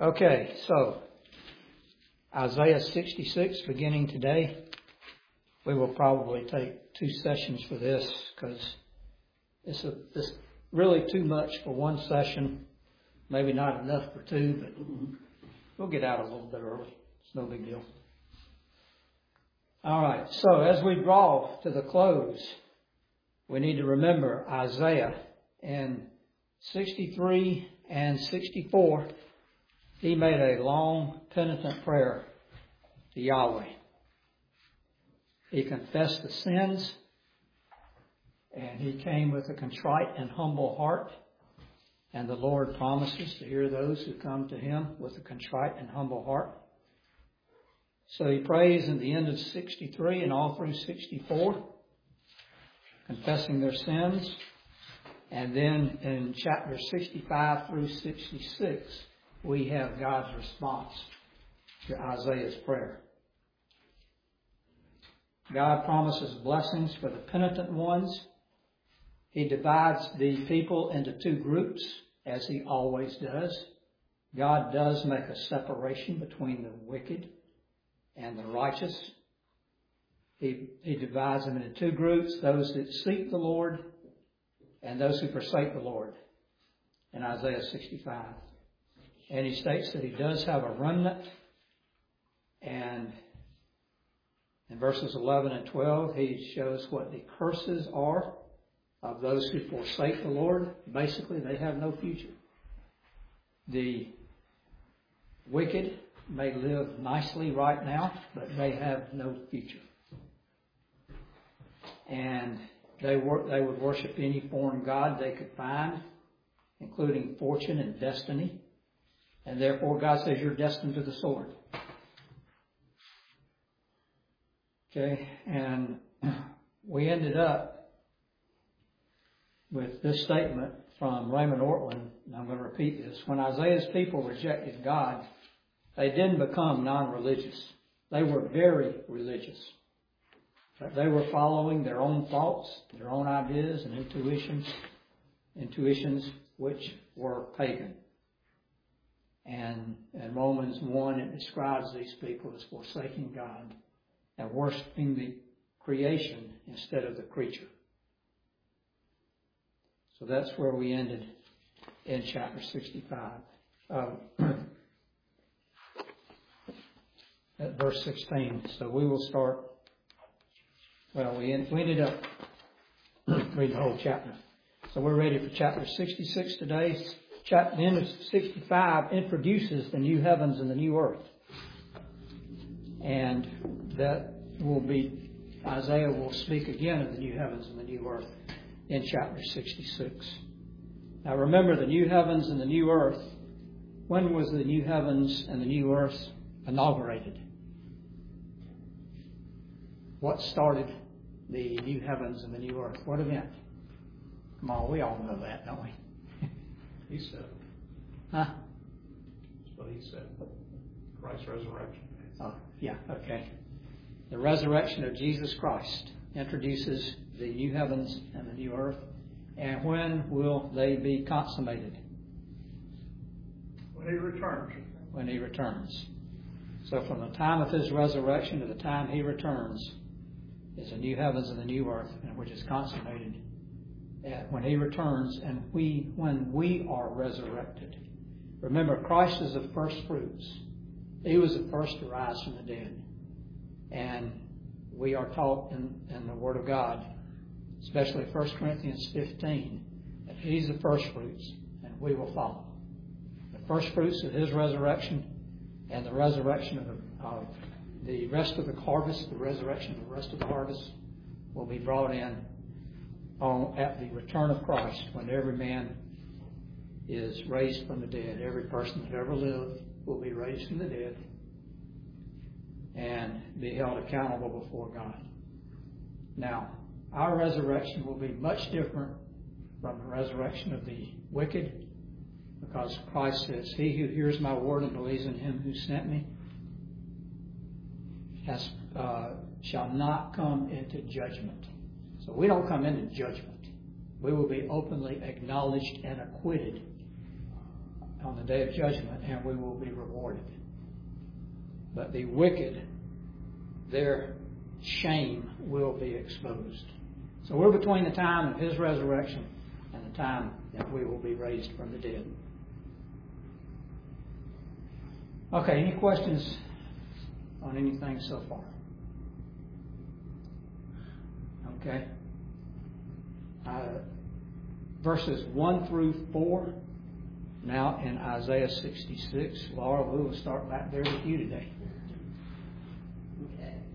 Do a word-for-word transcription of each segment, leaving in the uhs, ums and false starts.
Okay, so Isaiah sixty-six beginning today. We will probably take two sessions for this because it's, a, it's really too much for one session. Maybe not enough for two, but we'll get out a little bit early. It's no big deal. All right, so as we draw to the close, we need to remember Isaiah in sixty-three and sixty-four. He made a long penitent prayer to Yahweh. He confessed the sins, and he came with a contrite and humble heart. And the Lord promises to hear those who come to him with a contrite and humble heart. So he prays in the end of sixty-three and all through sixty-four, confessing their sins. And then in chapter sixty-five through sixty-six, we have God's response to Isaiah's prayer. God promises blessings for the penitent ones. He divides the people into two groups, as he always does. God does make a separation between the wicked and the righteous. He, he divides them into two groups, those that seek the Lord and those who forsake the Lord in Isaiah sixty-five. And he states that he does have a remnant. And in verses eleven and twelve, he shows what the curses are of those who forsake the Lord. Basically, they have no future. The wicked may live nicely right now, but they have no future. And they wor- they would worship any foreign god they could find, including fortune and destiny. And therefore, God says you're destined to the sword. Okay, and we ended up with this statement from Raymond Ortlund, and I'm going to repeat this. When Isaiah's people rejected God, they didn't become non-religious. They were very religious. They were following their own thoughts, their own ideas and intuitions, intuitions which were pagan. And in Romans one, it describes these people as forsaking God and worshiping the creation instead of the creature. So that's where we ended in chapter sixty-five. Um, at verse sixteen. So we will start, well, we, end, we ended up reading the whole chapter. So we're ready for chapter sixty-six today. Chapter, the end of sixty-five introduces the new heavens and the new earth. And that will be, Isaiah will speak again of the new heavens and the new earth in chapter sixty-six. Now remember, the new heavens and the new earth, when was the new heavens and the new earth inaugurated? What started the new heavens and the new earth? What event? Come on, we all know that, don't we? He said. Huh? That's what he said. Christ's resurrection. Oh, yeah, okay. The resurrection of Jesus Christ introduces the new heavens and the new earth. And when will they be consummated? When he returns. When he returns. So from the time of his resurrection to the time he returns is the new heavens and the new earth, which is consummated when he returns and we, when we are resurrected. Remember, Christ is the first fruits. He was the first to rise from the dead. And we are taught in, in the Word of God, especially First Corinthians fifteen, that he's the first fruits and we will follow. The first fruits of his resurrection and the resurrection of the, of the rest of the harvest, the resurrection of the rest of the harvest will be brought in on, at the return of Christ, when every man is raised from the dead. Every person that ever lived will be raised from the dead and be held accountable before God. Now, our resurrection will be much different from the resurrection of the wicked, because Christ says, he who hears my word and believes in him who sent me has uh, shall not come into judgment. So we don't come into judgment. We will be openly acknowledged and acquitted on the day of judgment, and we will be rewarded. But the wicked, their shame will be exposed. So we're between the time of His resurrection and the time that we will be raised from the dead. Okay, any questions on anything so far? Okay. Uh, verses one through four, now in Isaiah sixty-six. Laura, we will start back there with you today. Okay.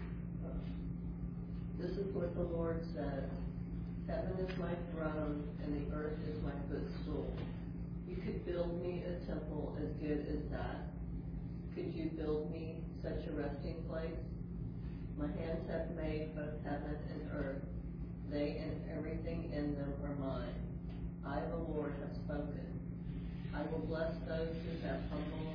This is what the Lord says. Heaven is my throne and the earth is my footstool. You could build me a temple as good as that. Could you build me such a resting place? My hands have made both heaven and earth. They and everything in them are mine. I, the Lord, have spoken. I will bless those who have humble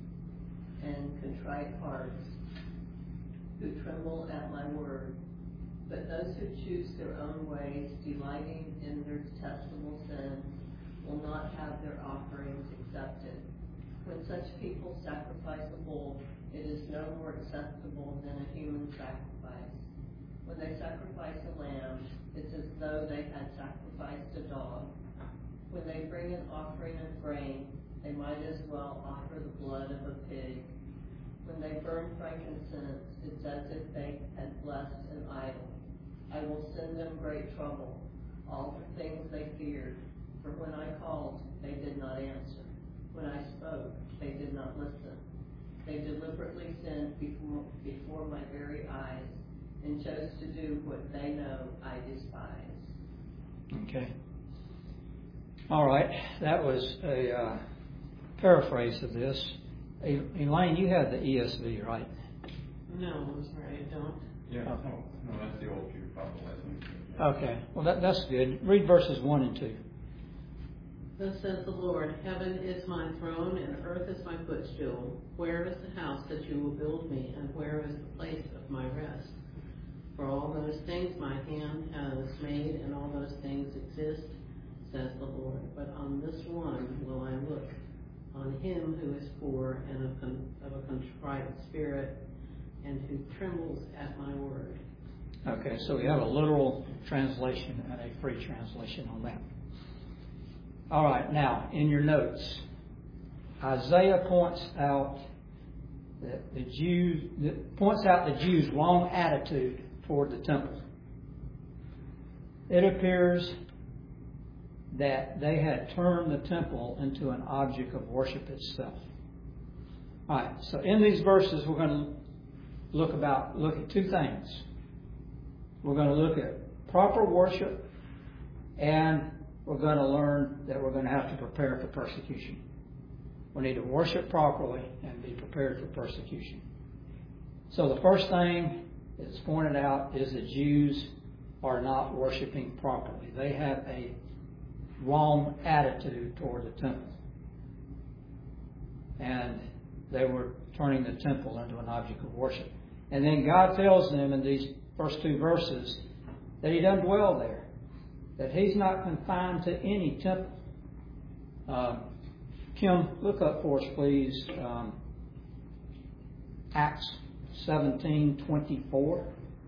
and contrite hearts, who tremble at my word. But those who choose their own ways, delighting in their detestable sins, will not have their offerings accepted. When such people sacrifice a bull, it is no more acceptable than a human sacrifice. When they sacrifice a lamb, it's as though they had sacrificed a dog. When they bring an offering of grain, they might as well offer the blood of a pig. When they burn frankincense, it's as if they had blessed an idol. I will send them great trouble, all the things they feared. For when I called, they did not answer. When I spoke, they did not listen. They deliberately sinned before, before my very eyes and chose to do what they know I despise. Okay. All right. That was a uh, paraphrase of this. Elaine, you have the E S V, right? No, I'm sorry, I don't. Yeah. Okay. Oh, no, that's the old Pew Bible. Okay. Well, that, that's good. Read verses one and two. Thus says the Lord, heaven is my throne and earth is my footstool. Where is the house that you will build me, and where is the place of my rest? For all those things my hand has made, and all those things exist, says the Lord. But on this one will I look, on him who is poor and of, con- of a contrite spirit, and who trembles at my word. Okay, so we have a literal translation and a free translation on that. All right, now, in your notes, Isaiah points out that the Jews, points out the Jews' wrong attitude toward the temple. It appears that they had turned the temple into an object of worship itself. All right, so in these verses, we're going to look about look at two things. We're going to look at proper worship, and we're going to learn that we're going to have to prepare for persecution. We need to worship properly and be prepared for persecution. So the first thing that's pointed out is that Jews are not worshiping properly. They have a wrong attitude toward the temple. And they were turning the temple into an object of worship. And then God tells them in these first two verses that He doesn't dwell there, that He's not confined to any temple. Um, Kim, look up for us, please, um, Acts seventeen twenty-four.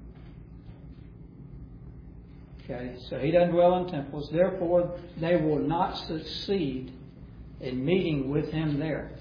Okay, so He doesn't dwell in temples, therefore they will not succeed in meeting with Him there.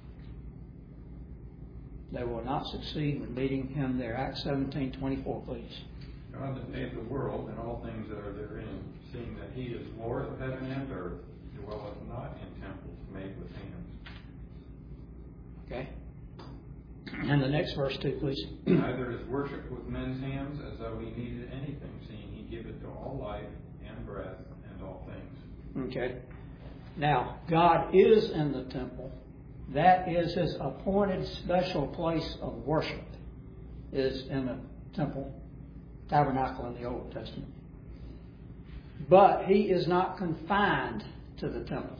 They will not succeed in meeting Him there. Acts seventeen twenty-four, please. God that made the world and all things that are therein, seeing that He is Lord of heaven and earth, dwelleth not in temples made with hands. Okay. And the next verse too, please. Neither is worshipped with men's hands, as though He needed anything, seeing He giveth to all life and breath and all things. Okay. Now, God is in the temple. That is His appointed special place of worship, is in the temple, tabernacle in the Old Testament. But He is not confined to the temple.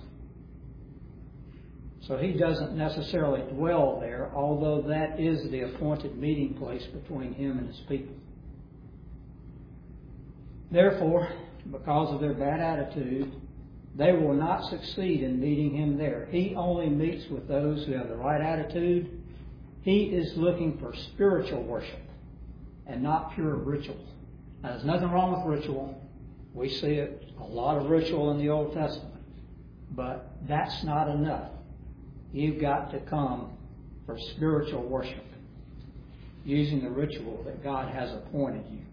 So He doesn't necessarily dwell there, although that is the appointed meeting place between Him and His people. Therefore, because of their bad attitude, they will not succeed in meeting Him there. He only meets with those who have the right attitude. He is looking for spiritual worship and not pure ritual. Now, there's nothing wrong with ritual. We see it, a lot of ritual in the Old Testament. But that's not enough. You've got to come for spiritual worship, using the ritual that God has appointed you.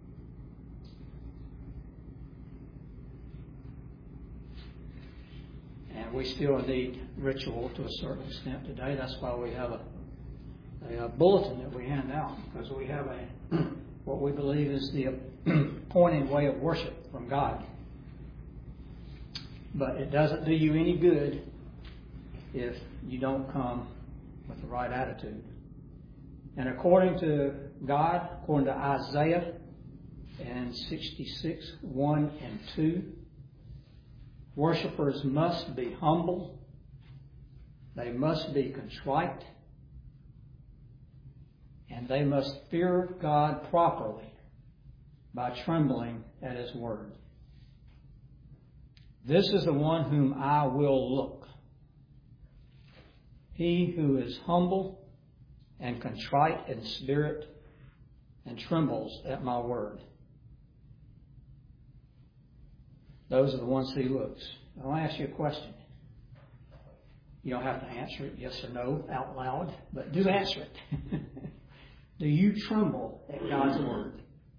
And we still need ritual to a certain extent today. That's why we have a, a, a bulletin that we hand out, because we have a what we believe is the appointed way of worship from God. But it doesn't do you any good if you don't come with the right attitude. And according to God, according to Isaiah and sixty-six, one and two, worshipers must be humble. They must be contrite. And they must fear God properly by trembling at His word. This is the one whom I will look. He who is humble and contrite in spirit and trembles at my word. Those are the ones He looks. I want to ask you a question. You don't have to answer it yes or no out loud, but do answer it. Do you tremble at God's word?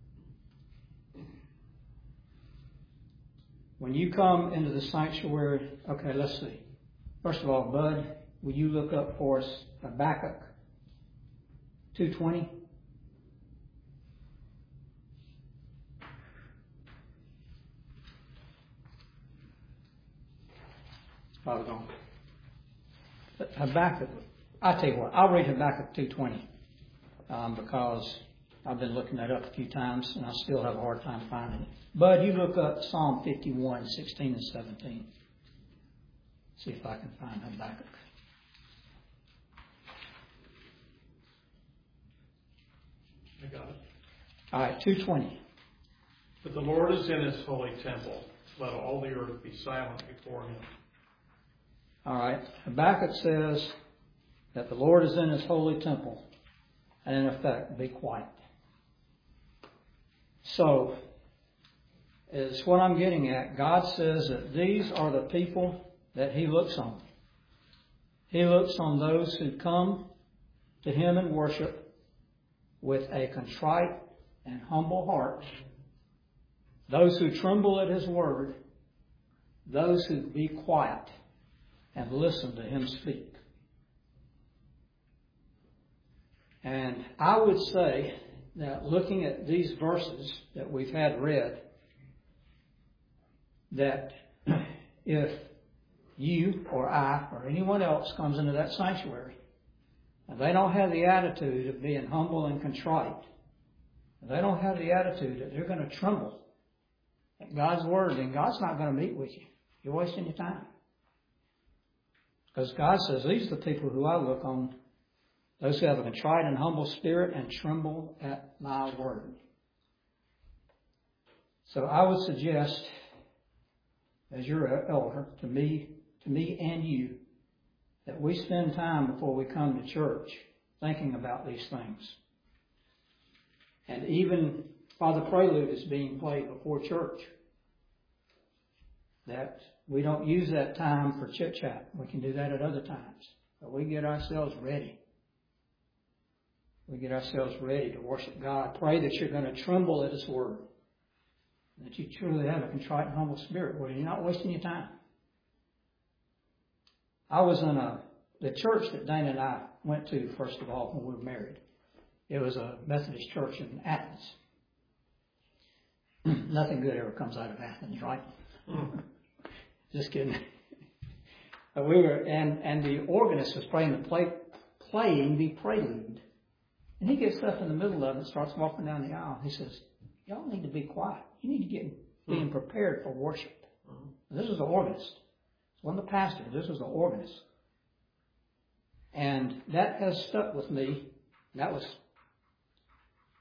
When you come into the sanctuary, okay, let's see. First of all, Bud, will you look up for us Habakkuk two twenty? Probably gone. But Habakkuk, I'll tell you what, I'll read Habakkuk two twenty um, because I've been looking that up a few times and I still have a hard time finding it. Bud, you look up Psalm fifty-one, sixteen and seventeen. See if I can find Habakkuk. I got it. All right, two twenty. But the Lord is in His holy temple. Let all the earth be silent before Him. All right. Habakkuk says that the Lord is in His holy temple. And in effect, be quiet. So, is what I'm getting at. God says that these are the people that He looks on. He looks on those who come to Him in worship with a contrite and humble heart. Those who tremble at His word. Those who be quiet and listen to Him speak. And I would say that looking at these verses that we've had read, that if you or I or anyone else comes into that sanctuary and they don't have the attitude of being humble and contrite, and they don't have the attitude that they're going to tremble at God's word, then God's not going to meet with you. You're wasting your time. Because God says, these are the people who I look on, those who have a contrite and humble spirit and tremble at my word. So I would suggest, as your elder, to me, to me and you, that we spend time before we come to church thinking about these things. And even while the prelude is being played before church, that we don't use that time for chit-chat. We can do that at other times. But we get ourselves ready. We get ourselves ready to worship God. Pray that you're going to tremble at His word. That you truly have a contrite and humble spirit where you're not wasting your time. I was in a, the church that Dana and I went to, first of all, when we were married. It was a Methodist church in Athens. Nothing good ever comes out of Athens, right? Just kidding. But we were, and, and the organist was playing the, play, playing the prelude. And he gets up in the middle of it and starts walking down the aisle. He says, y'all need to be quiet. You need to get being prepared for worship. Mm-hmm. This was the organist. It wasn't the pastor. This was the organist. And that has stuck with me. That was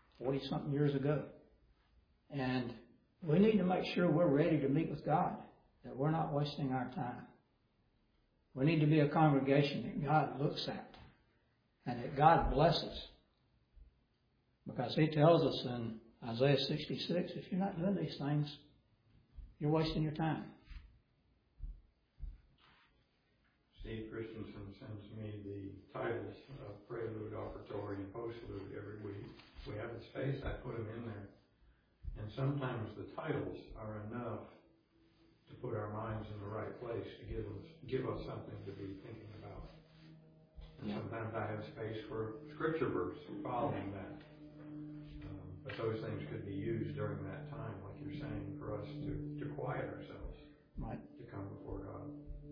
forty-something years ago. And we need to make sure we're ready to meet with God. that we're not wasting our time. We need to be a congregation that God looks at and that God blesses. Because He tells us in Isaiah sixty-six, if you're not doing these things, you're wasting your time. Steve Christensen sends me the titles of Prelude, Offertory, and Postlude every week. If we have the space, I put them in there. And sometimes the titles are enough to put our minds in the right place to give us give us something to be thinking about. And Yeah. sometimes I have space for scripture verse following that. Um, but those things could be used during that time, like you're saying, for us to, to quiet ourselves, Right. to come before God.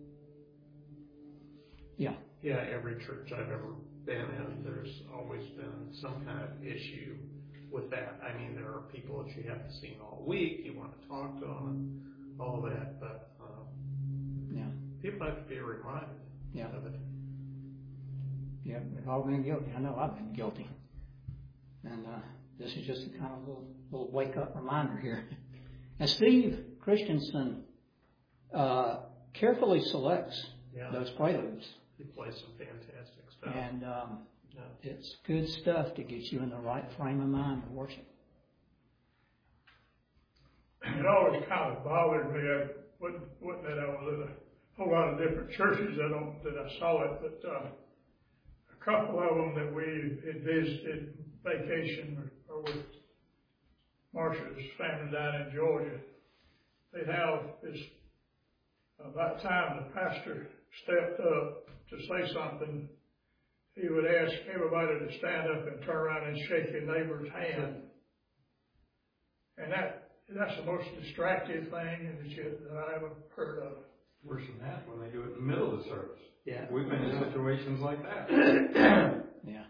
Yeah. Yeah, every church I've ever been in, there's always been some kind of issue with that. I mean, there are people that you haven't seen all week, you want to talk to them, and all that, but um, Yeah. people have to be reminded Yeah. of it. Yeah, we've all been guilty. I know I've been guilty. And uh, this is just a kind of little, little wake-up reminder here. And Steve Christensen uh, carefully selects Yeah. those preludes. He plays some fantastic stuff. And um, Yeah. it's good stuff to get you in the right frame of mind to worship. It always kind of bothered me. I wasn't, wasn't that I was at a whole lot of different churches. I don't that I saw it, but uh, a couple of them that we had visited vacation or, or with Marcia's family down in Georgia, they'd have this. About time the pastor stepped up to say something, he would ask everybody to stand up and turn around and shake your neighbor's hand. And that that's the most distracting thing that, you, that I ever heard of. Worse than that, when they do it in the middle of the service. Yeah. We've been in situations like that. Yeah.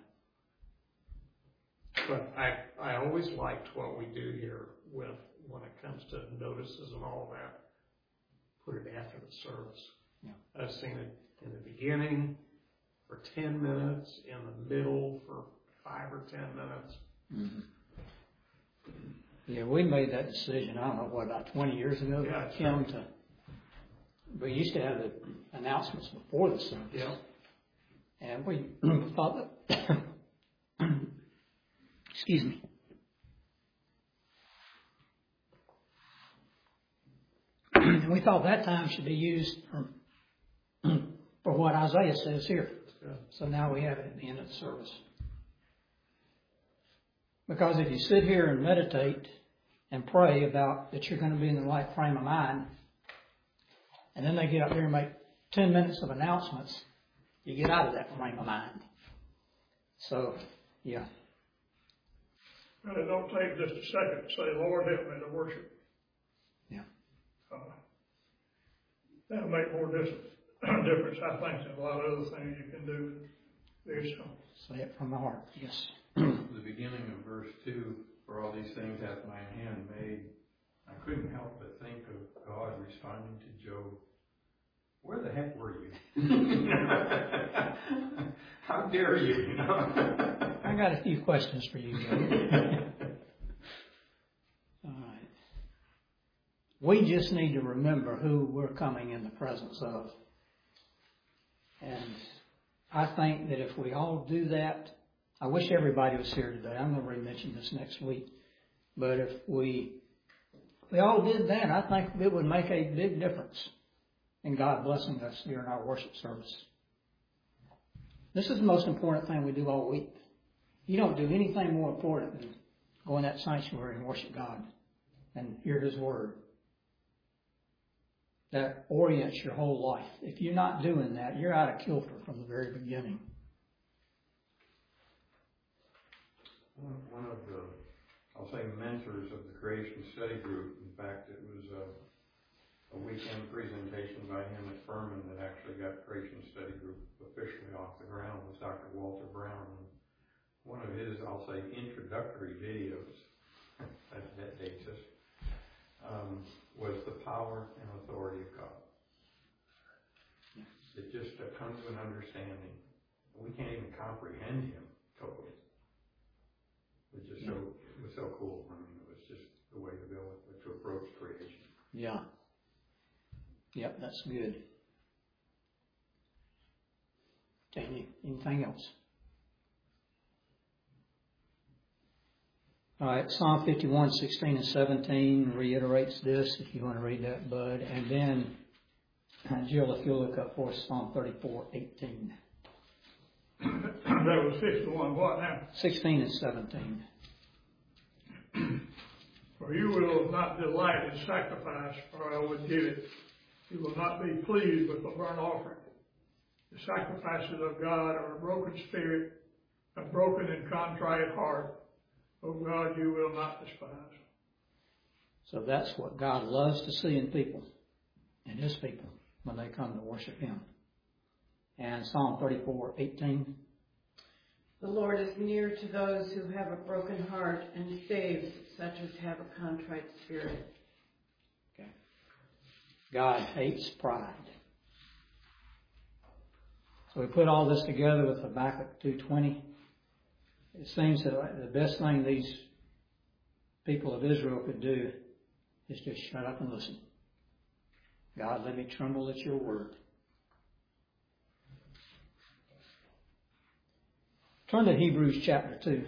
But I, I always liked what we do here with, when it comes to notices and all that. Put it after the service. Yeah. I've seen it in the beginning for ten minutes, in the middle for five or ten minutes. Mm-hmm. Yeah, we made that decision, I don't know, what, about twenty years ago? Yeah, that's Kim, right. to, we used to have the announcements before the service. Yeah. And we thought that, excuse me. And we thought that time should be used for, for what Isaiah says here. Good. So now we have it at the end of the service. Because if you sit here and meditate and pray about that you're going to be in the right frame of mind, and then they get up there and make ten minutes of announcements, you get out of that frame of mind. So, yeah. But it don't take just a second to say, Lord, help me to worship. Yeah. Uh, that'll make more dis- difference, I think, than a lot of other things you can do. Very simple. Say it from the heart. Yes. The beginning of verse two, for all these things hath my hand made, I couldn't help but think of God responding to Job, where the heck were you? How dare you, you know? I got a few questions for you, Joe. All right. We just need to remember who we're coming in the presence of. And I think that if we all do that, I wish everybody was here today. I'm going to re-mention this next week. But if we if we all did that, I think it would make a big difference in God blessing us during our worship service. This is the most important thing we do all week. You don't do anything more important than go in that sanctuary and worship God and hear His Word. That orients your whole life. If you're not doing that, you're out of kilter from the very beginning. One one of the, I'll say, mentors of the Creation Study Group, in fact, it was a, a weekend presentation by him at Furman that actually got Creation Study Group officially off the ground, was Doctor Walter Brown. And one of his, I'll say, introductory videos, that, that dates us, um, was the power and authority of God. It just uh, comes to an understanding. We can't even comprehend Him totally. It was just so, it was so cool. I mean, it was just the way to go, to approach creation. Yeah. Yep, that's good. Any, anything else? All right, Psalm fifty-one, sixteen and seventeen reiterates this, if you want to read that, Bud. And then, uh, Jill, if you'll look up for us, Psalm thirty-four, eighteen. That was fifty-one, what now? sixteen and seventeen. For you will not delight in sacrifice, or I would give it. You will not be pleased with a burnt offering. The sacrifices of God are a broken spirit, a broken and contrite heart. O God, you will not despise. So that's what God loves to see in people, in His people, when they come to worship Him. And Psalm thirty-four, eighteen. The Lord is near to those who have a broken heart and saves such as have a contrite spirit. Okay. God hates pride. So we put all this together with Habakkuk two twenty. It seems that the best thing these people of Israel could do is just shut up and listen. God, let me tremble at your word. Turn to Hebrews chapter two.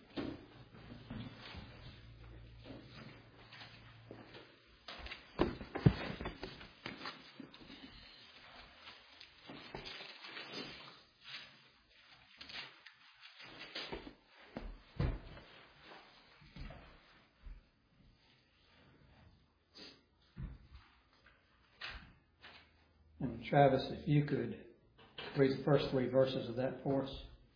And Travis, if you could read the first three verses of that for us.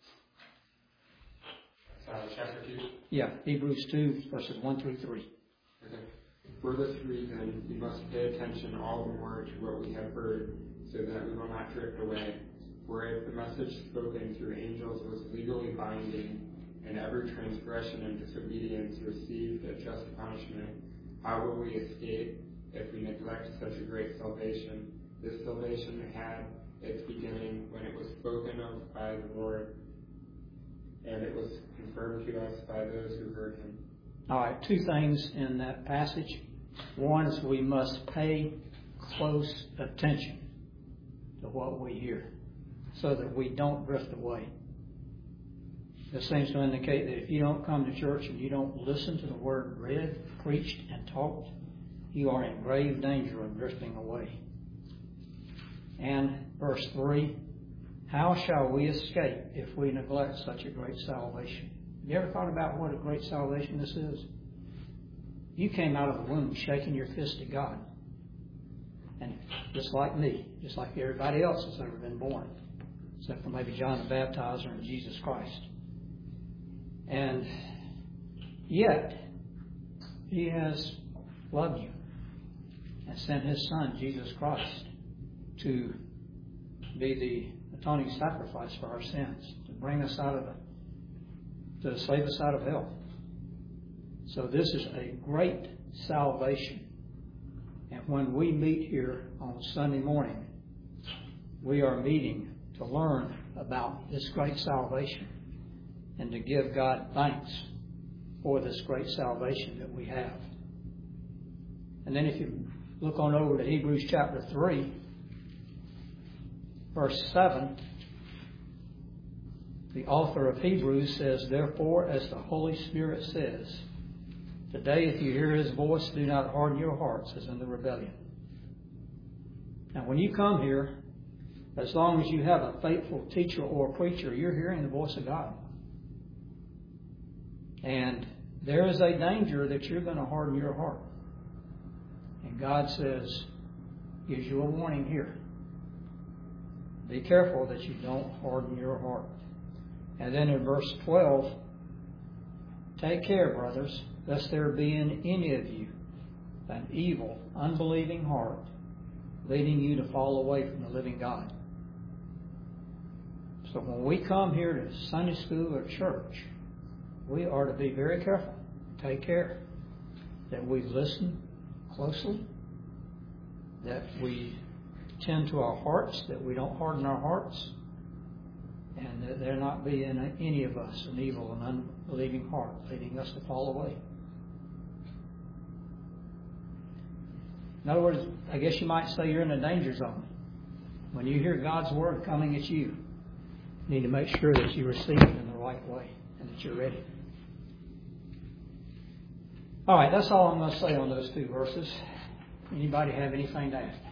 Uh, chapter two? Yeah, Hebrews two, verses one through three. Okay. For this reason, we must pay attention all the more to what we have heard, so that we will not drift away. For if the message spoken through angels was legally binding, and every transgression and disobedience received a just punishment, how will we escape if we neglect such a great salvation? This salvation had its beginning when it was spoken of by the Lord, and it was confirmed to us by those who heard him. All right, two things in that passage. One is we must pay close attention to what we hear so that we don't drift away. This seems to indicate that if you don't come to church and you don't listen to the word read, preached, and taught, you are in grave danger of drifting away. And verse three, how shall we escape if we neglect such a great salvation? Have you ever thought about what a great salvation this is? You came out of the womb shaking your fist at God. And just like me, just like everybody else that's ever been born, except for maybe John the Baptizer and Jesus Christ. And yet, He has loved you and sent His Son, Jesus Christ, to be the atoning sacrifice for our sins, to bring us out of the, to save us out of hell. So this is a great salvation. And when we meet here on Sunday morning, we are meeting to learn about this great salvation and to give God thanks for this great salvation that we have. And then if you look on over to Hebrews chapter three, verse seven, the author of Hebrews says, therefore, as the Holy Spirit says, today if you hear His voice, do not harden your hearts as in the rebellion. Now when you come here, as long as you have a faithful teacher or preacher, you're hearing the voice of God. And there is a danger that you're going to harden your heart. And God says, gives you a warning here. Be careful that you don't harden your heart. And then in verse twelve, take care, brothers, lest there be in any of you an evil, unbelieving heart, leading you to fall away from the living God. So when we come here to Sunday school or church, we are to be very careful, take care, that we listen closely, that we tend to our hearts, that we don't harden our hearts, and that there not be in any of us an evil and unbelieving heart leading us to fall away. In other words, I guess you might say you're in a danger zone. When you hear God's Word coming at you, you need to make sure that you receive it in the right way and that you're ready. All right, that's all I'm going to say on those two verses. Anybody have anything to add?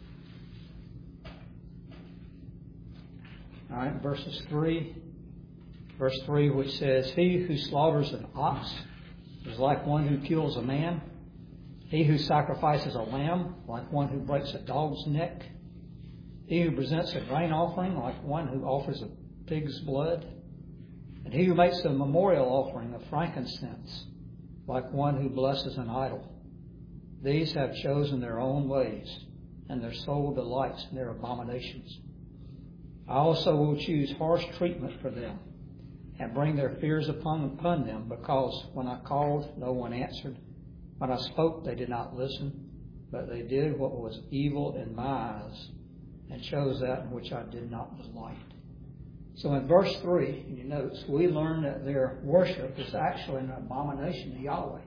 All right, verses three. Verse three, which says, "He who slaughters an ox is like one who kills a man. He who sacrifices a lamb, like one who breaks a dog's neck. He who presents a grain offering, like one who offers a pig's blood. And he who makes a memorial offering of frankincense, like one who blesses an idol. These have chosen their own ways, and their soul delights in their abominations. I also will choose harsh treatment for them, and bring their fears upon, upon them, because when I called, no one answered. When I spoke, they did not listen, but they did what was evil in my eyes, and chose that in which I did not delight." So in verse three, in your notes, we learn that their worship is actually an abomination to Yahweh.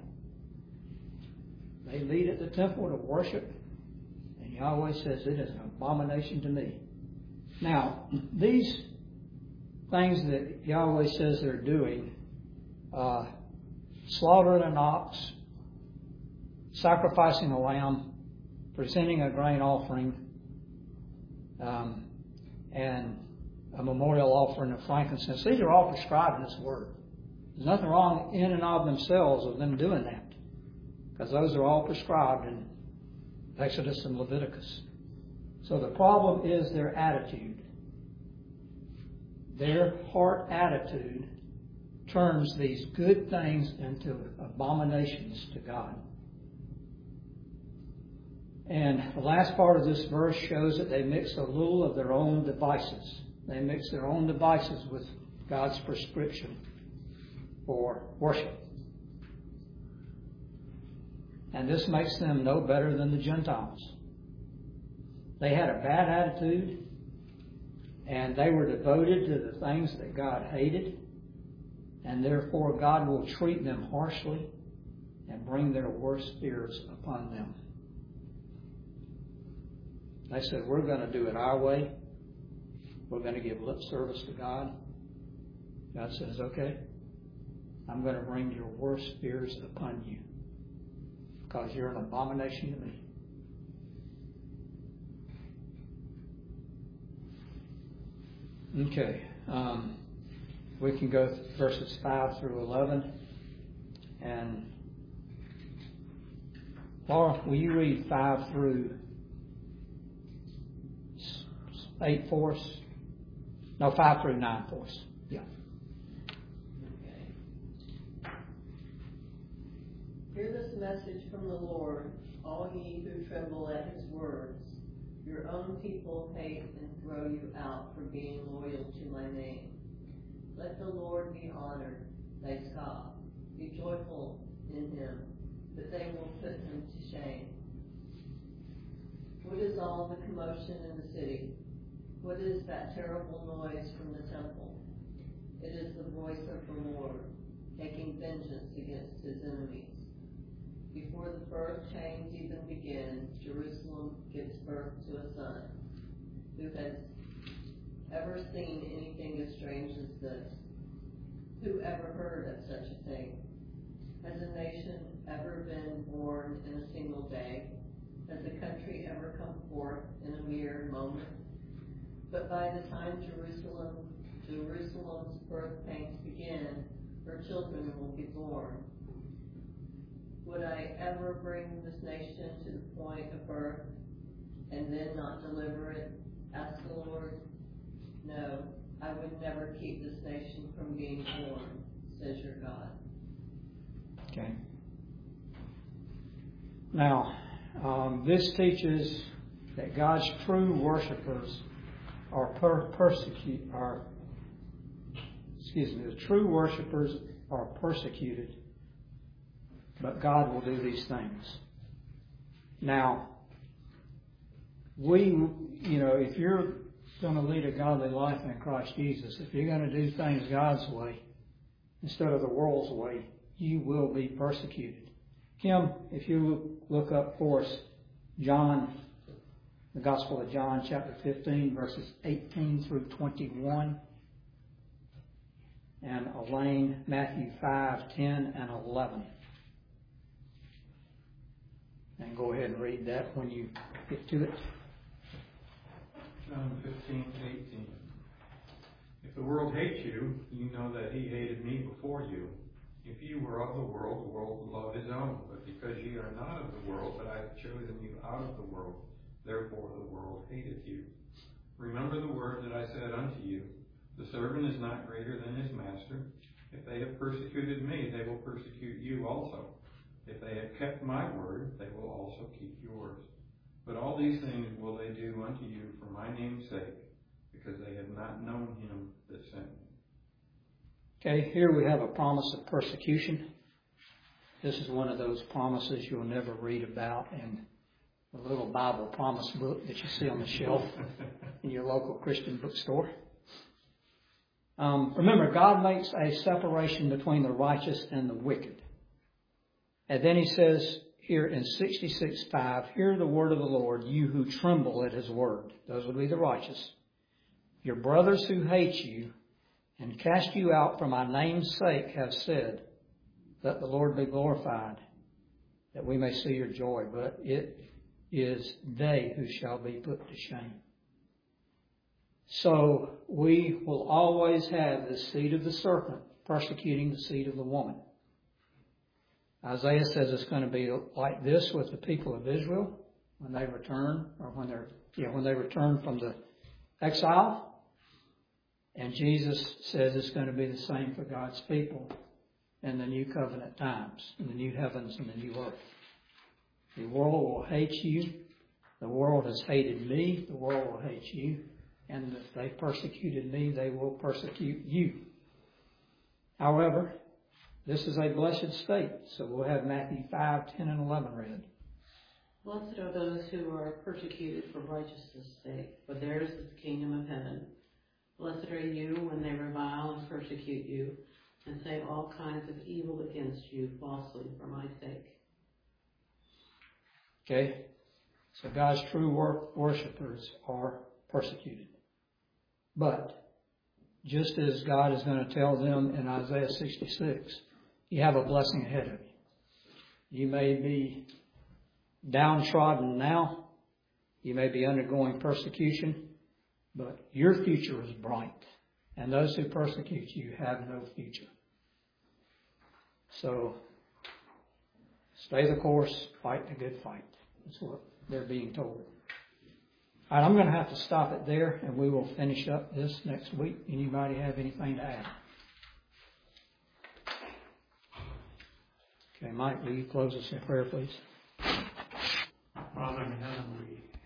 They meet at the temple to worship, and Yahweh says it is an abomination to me. Now, these things that Yahweh says they're doing, uh, slaughtering an ox, sacrificing a lamb, presenting a grain offering, um, and a memorial offering of frankincense. These are all prescribed in this word. There's nothing wrong in and of themselves of them doing that, because those are all prescribed in Exodus and Leviticus. So the problem is their attitude. Their heart attitude turns these good things into abominations to God. And the last part of this verse shows that they mix a little of their own devices. They mix their own devices with God's prescription for worship. And this makes them no better than the Gentiles. They had a bad attitude, and they were devoted to the things that God hated, and therefore God will treat them harshly and bring their worst fears upon them. They said, we're going to do it our way. We're going to give lip service to God. God says, okay, I'm going to bring your worst fears upon you, because you're an abomination to me. Okay, um, we can go verses five through eleven. And Laura, will you read five through eight for us? No, five through nine for us. Yeah. Okay. Hear this message from the Lord, all ye who tremble at his words. Your own people hate and throw you out for being loyal to my name. Let the Lord be honored, they scoff. Be joyful in him, but they will put him to shame. What is all the commotion in the city? What is that terrible noise from the temple? It is the voice of the Lord, taking vengeance against his enemies. Before the birth pains even begin, Jerusalem gives birth to a son. Who has ever seen anything as strange as this? Who ever heard of such a thing? Has a nation ever been born in a single day? Has a country ever come forth in a mere moment? But by the time Jerusalem, Jerusalem's birth pains begin, her children will be born. Would I ever bring this nation to the point of birth and then not deliver it? Asked the Lord. No, I would never keep this nation from being born, says your God. Okay. Now, um, this teaches that God's true worshipers are per- persecute are excuse me, the true worshipers are persecuted, but God will do these things. Now, we, you know, if you're going to lead a godly life in Christ Jesus, if you're going to do things God's way instead of the world's way, you will be persecuted. Kim, if you look up for us John, the Gospel of John, chapter fifteen, verses eighteen through twenty-one. And Elaine, Matthew five, ten, and eleven. And go ahead and read that when you get to it. John fifteen, eighteen. If the world hates you, you know that he hated me before you. If you were of the world, the world would love his own. But because ye are not of the world, but I have chosen you out of the world, therefore the world hateth you. Remember the word that I said unto you, the servant is not greater than his master. If they have persecuted me, they will persecute you also. If they have kept my word, they will also keep yours. But all these things will they do unto you for my name's sake, because they have not known him that sent me. Okay, here we have a promise of persecution. This is one of those promises you'll never read about in the little Bible promise book that you see on the shelf in your local Christian bookstore. Um, remember, God makes a separation between the righteous and the wicked. And then he says here in sixty-six five, hear the word of the Lord, you who tremble at his word. Those will be the righteous. Your brothers who hate you and cast you out for my name's sake have said, let the Lord be glorified, that we may see your joy. But it is they who shall be put to shame. So we will always have the seed of the serpent persecuting the seed of the woman. Isaiah says it's going to be like this with the people of Israel when they return, or when they're yeah, when they return from the exile. And Jesus says it's going to be the same for God's people in the new covenant times, in the new heavens and the new earth. The world will hate you. The world has hated me. The world will hate you. And if they persecuted me, they will persecute you. However, this is a blessed state. So we'll have Matthew five, ten, and eleven read. Blessed are those who are persecuted for righteousness' sake, for theirs is the kingdom of heaven. Blessed are you when they revile and persecute you, and say all kinds of evil against you falsely for my sake. Okay? So God's true wor- worshipers are persecuted. But just as God is going to tell them in Isaiah sixty-six, you have a blessing ahead of you. You may be downtrodden now. You may be undergoing persecution. But your future is bright. And those who persecute you have no future. So, stay the course, fight the good fight. That's what they're being told. All right, I'm going to have to stop it there, and we will finish up this next week. Anybody have anything to add? Okay, Mike, will you close us in prayer, please? Father in heaven, we